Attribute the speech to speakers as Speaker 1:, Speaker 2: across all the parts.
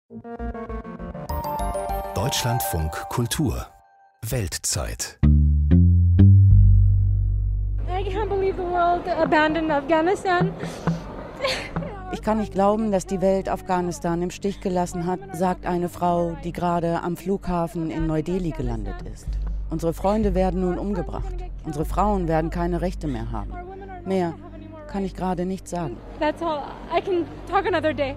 Speaker 1: Deutschlandfunk Kultur Weltzeit.
Speaker 2: I can't believe the world abandoned Afghanistan.
Speaker 3: Ich kann nicht glauben, dass die Welt Afghanistan im Stich gelassen hat, sagt eine Frau, die gerade am Flughafen in Neu-Delhi gelandet ist. Unsere Freunde werden nun umgebracht. Unsere Frauen werden keine Rechte mehr haben. Mehr kann ich gerade nicht sagen.
Speaker 2: That's all. I can talk another day.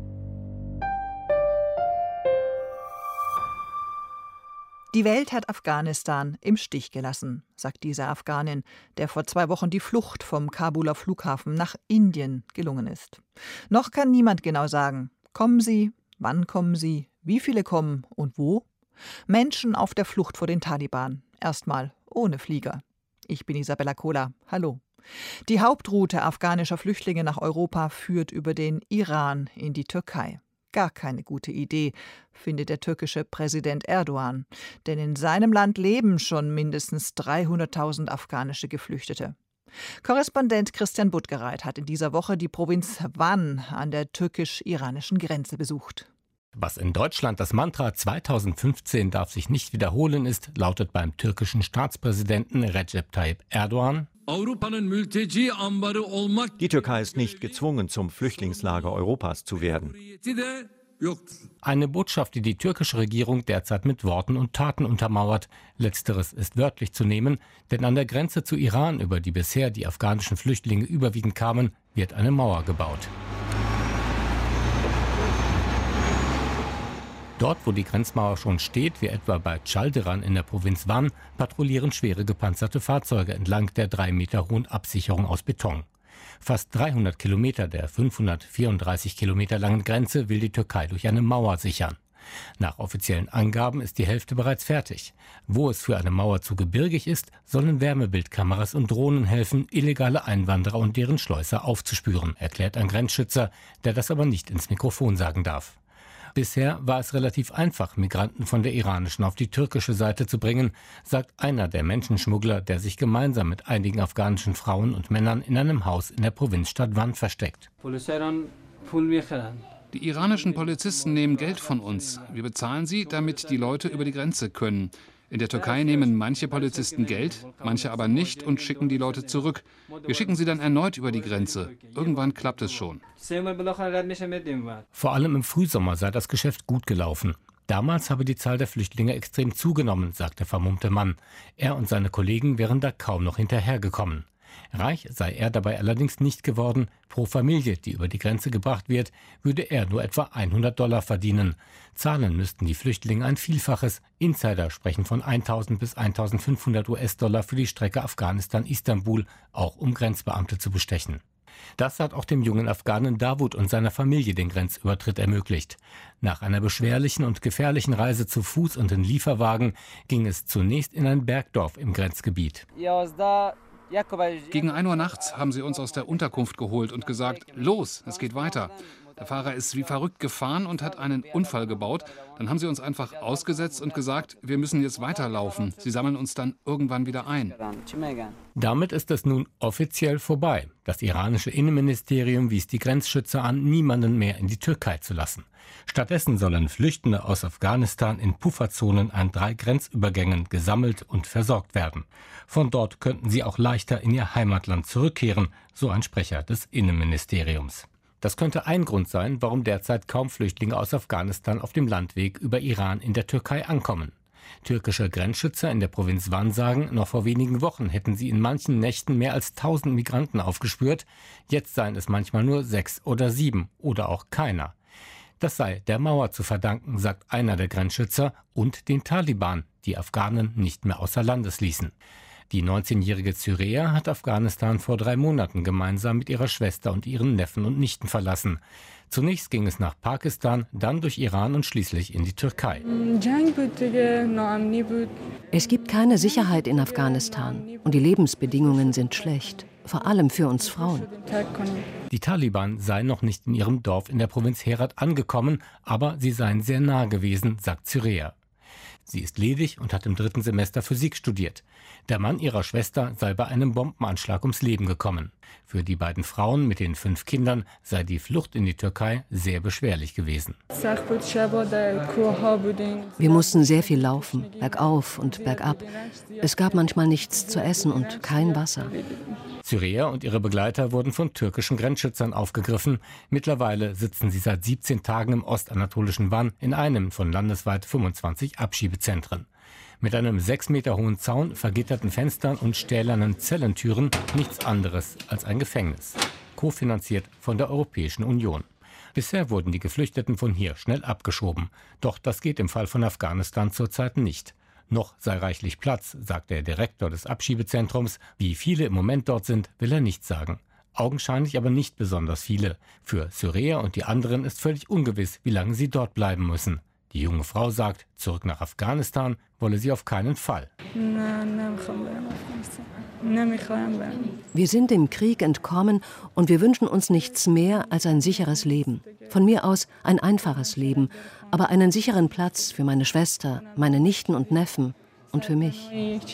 Speaker 4: Die Welt hat Afghanistan im Stich gelassen, sagt diese Afghanin, der vor 2 Wochen die Flucht vom Kabuler Flughafen nach Indien gelungen ist. Noch kann niemand genau sagen, kommen sie, wann kommen sie, wie viele kommen und wo? Menschen auf der Flucht vor den Taliban, erstmal ohne Flieger. Ich bin Isabella Kohler, hallo. Die Hauptroute afghanischer Flüchtlinge nach Europa führt über den Iran in die Türkei. Gar keine gute Idee, findet der türkische Präsident Erdogan. Denn in seinem Land leben schon mindestens 300.000 afghanische Geflüchtete. Korrespondent Christian Buttgereit hat in dieser Woche die Provinz Van an der türkisch-iranischen Grenze besucht.
Speaker 5: Was in Deutschland das Mantra 2015 darf sich nicht wiederholen ist, lautet beim türkischen Staatspräsidenten Recep Tayyip Erdogan:
Speaker 6: Die Türkei ist nicht gezwungen, zum Flüchtlingslager Europas zu werden.
Speaker 5: Eine Botschaft, die die türkische Regierung derzeit mit Worten und Taten untermauert. Letzteres ist wörtlich zu nehmen, denn an der Grenze zu Iran, über die bisher die afghanischen Flüchtlinge überwiegend kamen, wird eine Mauer gebaut. Dort, wo die Grenzmauer schon steht, wie etwa bei Çaldıran in der Provinz Van, patrouillieren schwere gepanzerte Fahrzeuge entlang der 3 Meter hohen Absicherung aus Beton. Fast 300 Kilometer der 534 Kilometer langen Grenze will die Türkei durch eine Mauer sichern. Nach offiziellen Angaben ist die Hälfte bereits fertig. Wo es für eine Mauer zu gebirgig ist, sollen Wärmebildkameras und Drohnen helfen, illegale Einwanderer und deren Schleuser aufzuspüren, erklärt ein Grenzschützer, der das aber nicht ins Mikrofon sagen darf. Bisher war es relativ einfach, Migranten von der iranischen auf die türkische Seite zu bringen, sagt einer der Menschenschmuggler, der sich gemeinsam mit einigen afghanischen Frauen und Männern in einem Haus in der Provinzstadt Van versteckt.
Speaker 7: Die iranischen Polizisten nehmen Geld von uns. Wir bezahlen sie, damit die Leute über die Grenze können. In der Türkei nehmen manche Polizisten Geld, manche aber nicht und schicken die Leute zurück. Wir schicken sie dann erneut über die Grenze. Irgendwann klappt es schon.
Speaker 5: Vor allem im Frühsommer sei das Geschäft gut gelaufen. Damals habe die Zahl der Flüchtlinge extrem zugenommen, sagt der vermummte Mann. Er und seine Kollegen wären da kaum noch hinterhergekommen. Reich sei er dabei allerdings nicht geworden. Pro Familie, die über die Grenze gebracht wird, würde er nur etwa $100 verdienen. Zahlen müssten die Flüchtlinge ein Vielfaches. Insider sprechen von 1.000 bis 1.500 US-Dollar für die Strecke Afghanistan-Istanbul, auch um Grenzbeamte zu bestechen. Das hat auch dem jungen Afghanen Davut und seiner Familie den Grenzübertritt ermöglicht. Nach einer beschwerlichen und gefährlichen Reise zu Fuß und in Lieferwagen ging es zunächst in ein Bergdorf im Grenzgebiet.
Speaker 7: Gegen 1 Uhr nachts haben sie uns aus der Unterkunft geholt und gesagt, los, es geht weiter. Der Fahrer ist wie verrückt gefahren und hat einen Unfall gebaut. Dann haben sie uns einfach ausgesetzt und gesagt, wir müssen jetzt weiterlaufen. Sie sammeln uns dann irgendwann wieder ein.
Speaker 5: Damit ist es nun offiziell vorbei. Das iranische Innenministerium wies die Grenzschützer an, niemanden mehr in die Türkei zu lassen. Stattdessen sollen Flüchtende aus Afghanistan in Pufferzonen an 3 Grenzübergängen gesammelt und versorgt werden. Von dort könnten sie auch leichter in ihr Heimatland zurückkehren, so ein Sprecher des Innenministeriums. Das könnte ein Grund sein, warum derzeit kaum Flüchtlinge aus Afghanistan auf dem Landweg über Iran in der Türkei ankommen. Türkische Grenzschützer in der Provinz Van sagen, noch vor wenigen Wochen hätten sie in manchen Nächten mehr als 1.000 Migranten aufgespürt. Jetzt seien es manchmal nur 6 oder 7 oder auch keiner. Das sei der Mauer zu verdanken, sagt einer der Grenzschützer, und den Taliban, die Afghanen nicht mehr außer Landes ließen. Die 19-jährige Zyrea hat Afghanistan vor 3 Monaten gemeinsam mit ihrer Schwester und ihren Neffen und Nichten verlassen. Zunächst ging es nach Pakistan, dann durch Iran und schließlich in die Türkei.
Speaker 8: Es gibt keine Sicherheit in Afghanistan und die Lebensbedingungen sind schlecht, vor allem für uns Frauen.
Speaker 5: Die Taliban seien noch nicht in ihrem Dorf in der Provinz Herat angekommen, aber sie seien sehr nah gewesen, sagt Zyrea. Sie ist ledig und hat im 3. Semester Physik studiert. Der Mann ihrer Schwester sei bei einem Bombenanschlag ums Leben gekommen. Für die beiden Frauen mit den 5 Kindern sei die Flucht in die Türkei sehr beschwerlich gewesen.
Speaker 8: Wir mussten sehr viel laufen, bergauf und bergab. Es gab manchmal nichts zu essen und kein Wasser.
Speaker 5: Syrier und ihre Begleiter wurden von türkischen Grenzschützern aufgegriffen. Mittlerweile sitzen sie seit 17 Tagen im ostanatolischen Van in einem von landesweit 25 Abschiebezentren. Mit einem 6 Meter hohen Zaun, vergitterten Fenstern und stählernen Zellentüren nichts anderes als ein Gefängnis. Kofinanziert von der Europäischen Union. Bisher wurden die Geflüchteten von hier schnell abgeschoben. Doch das geht im Fall von Afghanistan zurzeit nicht. Noch sei reichlich Platz, sagt der Direktor des Abschiebezentrums. Wie viele im Moment dort sind, will er nicht sagen. Augenscheinlich aber nicht besonders viele. Für Syrier und die anderen ist völlig ungewiss, wie lange sie dort bleiben müssen. Die junge Frau sagt, zurück nach Afghanistan wolle sie auf keinen Fall.
Speaker 8: Wir sind dem Krieg entkommen und wir wünschen uns nichts mehr als ein sicheres Leben. Von mir aus ein einfaches Leben, aber einen sicheren Platz für meine Schwester, meine Nichten und Neffen und für mich.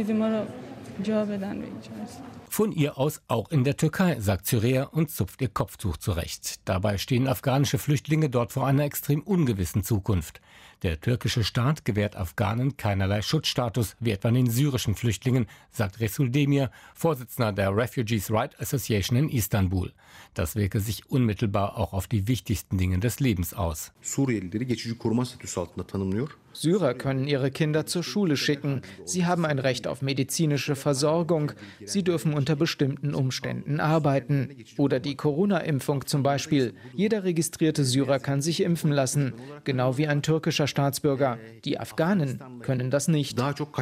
Speaker 5: Von ihr aus auch in der Türkei, sagt Syria und zupft ihr Kopftuch zurecht. Dabei stehen afghanische Flüchtlinge dort vor einer extrem ungewissen Zukunft. Der türkische Staat gewährt Afghanen keinerlei Schutzstatus, wie etwa den syrischen Flüchtlingen, sagt Resul Demir, Vorsitzender der Refugees Right Association in Istanbul. Das wirke sich unmittelbar auch auf die wichtigsten Dinge des Lebens aus.
Speaker 9: Syrer können ihre Kinder zur Schule schicken. Sie haben ein Recht auf medizinische Versorgung. Sie dürfen unter bestimmten Umständen arbeiten. Oder die Corona-Impfung zum Beispiel. Jeder registrierte Syrer kann sich impfen lassen, genau wie ein türkischer Staatsbürger. Die Afghanen können das nicht.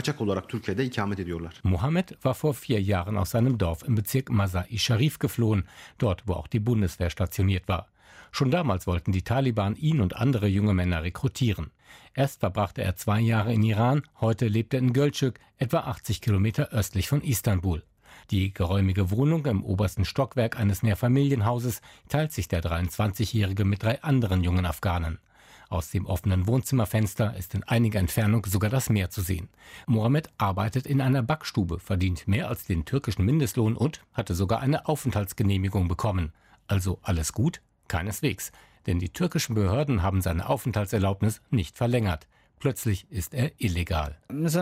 Speaker 5: Mohammed war vor 4 Jahren aus seinem Dorf im Bezirk Masai Sharif geflohen, dort wo auch die Bundeswehr stationiert war. Schon damals wollten die Taliban ihn und andere junge Männer rekrutieren. Erst verbrachte er 2 Jahre in Iran, heute lebt er in Gölcük, etwa 80 Kilometer östlich von Istanbul. Die geräumige Wohnung im obersten Stockwerk eines Mehrfamilienhauses teilt sich der 23-Jährige mit 3 anderen jungen Afghanen. Aus dem offenen Wohnzimmerfenster ist in einiger Entfernung sogar das Meer zu sehen. Mohammed arbeitet in einer Backstube, verdient mehr als den türkischen Mindestlohn und hatte sogar eine Aufenthaltsgenehmigung bekommen. Also alles gut? Keineswegs, denn die türkischen Behörden haben seine Aufenthaltserlaubnis nicht verlängert. Plötzlich ist er illegal.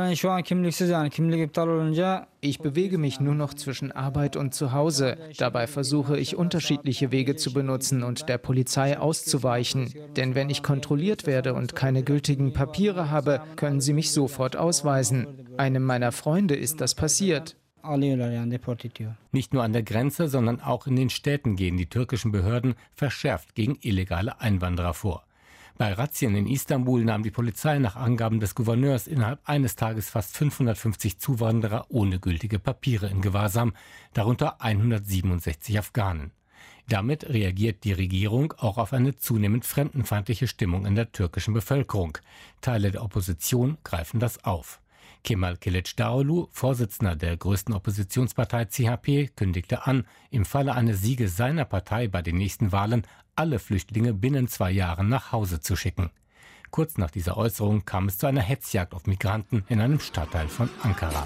Speaker 9: Ich bewege mich nur noch zwischen Arbeit und zu Hause. Dabei versuche ich, unterschiedliche Wege zu benutzen und der Polizei auszuweichen. Denn wenn ich kontrolliert werde und keine gültigen Papiere habe, können sie mich sofort ausweisen. Einem meiner Freunde ist das passiert.
Speaker 5: Nicht nur an der Grenze, sondern auch in den Städten gehen die türkischen Behörden verschärft gegen illegale Einwanderer vor. Bei Razzien in Istanbul nahm die Polizei nach Angaben des Gouverneurs innerhalb eines Tages fast 550 Zuwanderer ohne gültige Papiere in Gewahrsam, darunter 167 Afghanen. Damit reagiert die Regierung auch auf eine zunehmend fremdenfeindliche Stimmung in der türkischen Bevölkerung. Teile der Opposition greifen das auf. Kemal Kılıçdaroğlu, Vorsitzender der größten Oppositionspartei CHP, kündigte an, im Falle eines Sieges seiner Partei bei den nächsten Wahlen alle Flüchtlinge binnen 2 Jahren nach Hause zu schicken. Kurz nach dieser Äußerung kam es zu einer Hetzjagd auf Migranten in einem Stadtteil von Ankara.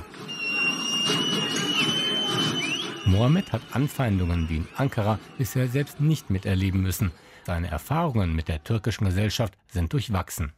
Speaker 5: Mohammed hat Anfeindungen wie in Ankara bisher selbst nicht miterleben müssen. Seine Erfahrungen mit der türkischen Gesellschaft sind durchwachsen.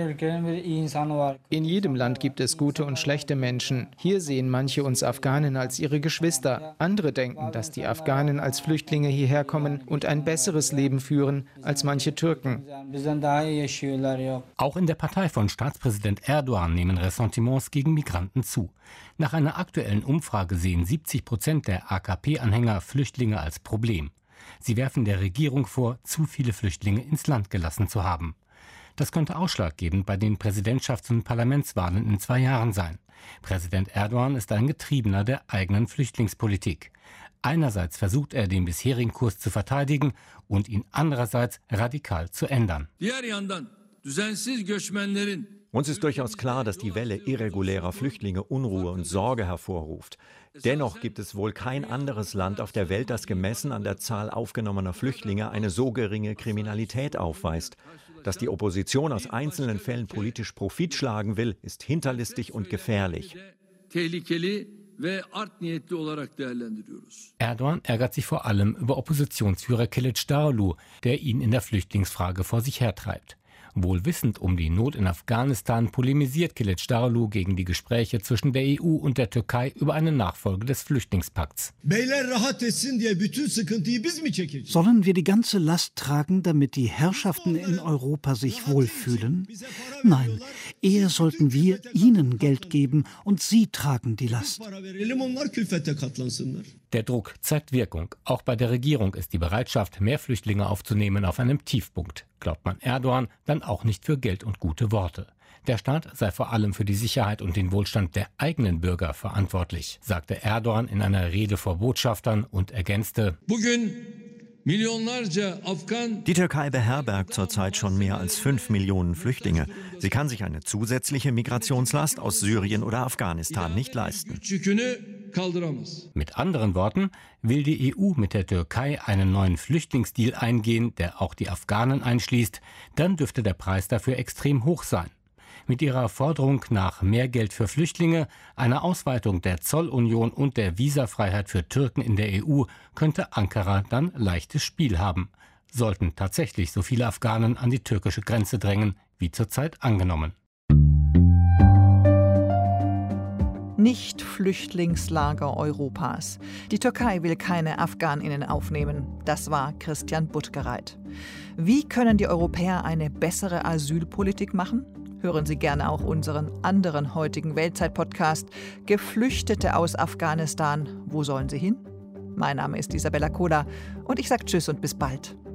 Speaker 9: In jedem Land gibt es gute und schlechte Menschen. Hier sehen manche uns Afghanen als ihre Geschwister. Andere denken, dass die Afghanen als Flüchtlinge hierher kommen und ein besseres Leben führen als manche Türken.
Speaker 5: Auch in der Partei von Staatspräsident Erdogan nehmen Ressentiments gegen Migranten zu. Nach einer aktuellen Umfrage sehen 70% der AKP-Anhänger Flüchtlinge als Problem. Sie werfen der Regierung vor, zu viele Flüchtlinge ins Land gelassen zu haben. Das könnte ausschlaggebend bei den Präsidentschafts- und Parlamentswahlen in 2 Jahren sein. Präsident Erdogan ist ein Getriebener der eigenen Flüchtlingspolitik. Einerseits versucht er, den bisherigen Kurs zu verteidigen und ihn andererseits radikal zu ändern.
Speaker 6: Uns ist durchaus klar, dass die Welle irregulärer Flüchtlinge Unruhe und Sorge hervorruft. Dennoch gibt es wohl kein anderes Land auf der Welt, das gemessen an der Zahl aufgenommener Flüchtlinge eine so geringe Kriminalität aufweist. Dass die Opposition aus einzelnen Fällen politisch Profit schlagen will, ist hinterlistig und gefährlich.
Speaker 5: Erdogan ärgert sich vor allem über Oppositionsführer Kılıçdaroğlu, der ihn in der Flüchtlingsfrage vor sich hertreibt. Wohl wissend um die Not in Afghanistan polemisiert Kılıçdaroğlu gegen die Gespräche zwischen der EU und der Türkei über eine Nachfolge des Flüchtlingspakts.
Speaker 10: Sollen wir die ganze Last tragen, damit die Herrschaften in Europa sich wohlfühlen? Nein, eher sollten wir ihnen Geld geben und sie tragen die Last.
Speaker 5: Der Druck zeigt Wirkung. Auch bei der Regierung ist die Bereitschaft, mehr Flüchtlinge aufzunehmen, auf einem Tiefpunkt. Glaubt man Erdogan, dann auch nicht für Geld und gute Worte. Der Staat sei vor allem für die Sicherheit und den Wohlstand der eigenen Bürger verantwortlich, sagte Erdogan in einer Rede vor Botschaftern und ergänzte:
Speaker 6: Die Türkei beherbergt zurzeit schon mehr als 5 Millionen Flüchtlinge. Sie kann sich eine zusätzliche Migrationslast aus Syrien oder Afghanistan nicht leisten.
Speaker 5: Mit anderen Worten, will die EU mit der Türkei einen neuen Flüchtlingsdeal eingehen, der auch die Afghanen einschließt, dann dürfte der Preis dafür extrem hoch sein. Mit ihrer Forderung nach mehr Geld für Flüchtlinge, einer Ausweitung der Zollunion und der Visafreiheit für Türken in der EU könnte Ankara dann leichtes Spiel haben. Sollten tatsächlich so viele Afghanen an die türkische Grenze drängen, wie zurzeit angenommen.
Speaker 4: Nicht-Flüchtlingslager Europas. Die Türkei will keine AfghanInnen aufnehmen. Das war Christian Buttgereit. Wie können die Europäer eine bessere Asylpolitik machen? Hören Sie gerne auch unseren anderen heutigen Weltzeit-Podcast Geflüchtete aus Afghanistan. Wo sollen sie hin? Mein Name ist Isabella Koda und ich sage Tschüss und bis bald.